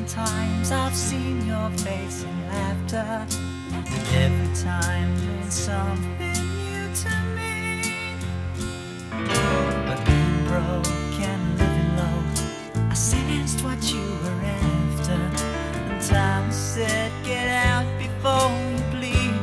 times I've seen your face in laughter, and every time means something new to me. But being broke and living low, I sensed what you were after, and time said, get out before you bleed.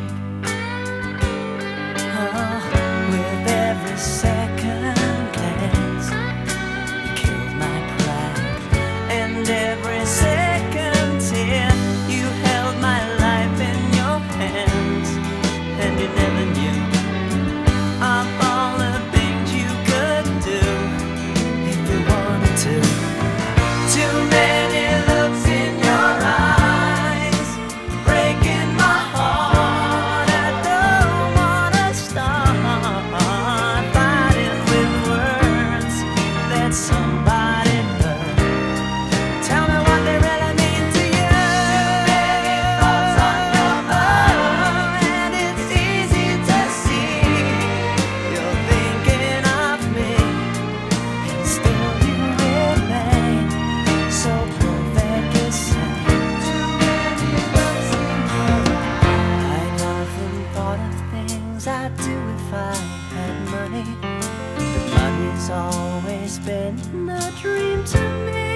Oh, with every second glance, you killed my pride, and every second tear, you held my life in your hands, and you never knew of all the things you could do if you wanted to. Too many looks in your eyes, breaking my heart. I don't wanna start fighting with words that somebody heard. Tell me what they really mean to you. Too many thoughts on your mind, and it's easy to see you're thinking of me, and still you remain so perfectly sane. Too many looks in your eyes. I'd often thought of things I'd do if I had money, but money's always been a dream to me.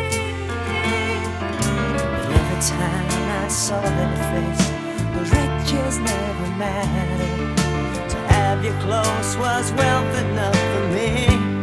But every time I saw that face, the riches never mattered. To have you close was wealth enough for me.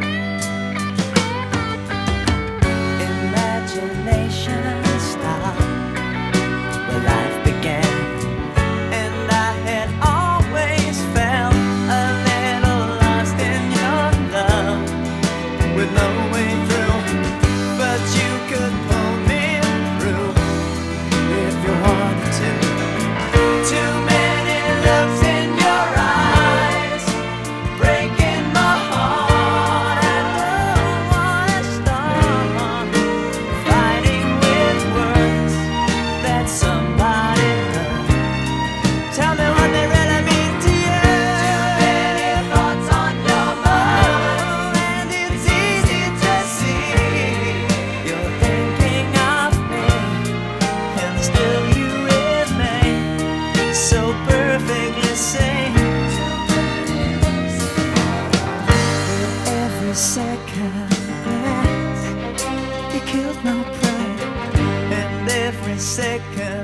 Imagination stopped where life began, and I had always felt a little lost in your love, with no way through. But you could pull me through if you wanted to. Too many looks in your eyes, breaking my heart. I don't wanna start fighting with words that somebody heard. Tell me what they really mean to you. Too many thoughts on your mind, and it's easy to see you're thinking of me, and still you remain so perfectly sane. With every second glance, you killed my pride, and every second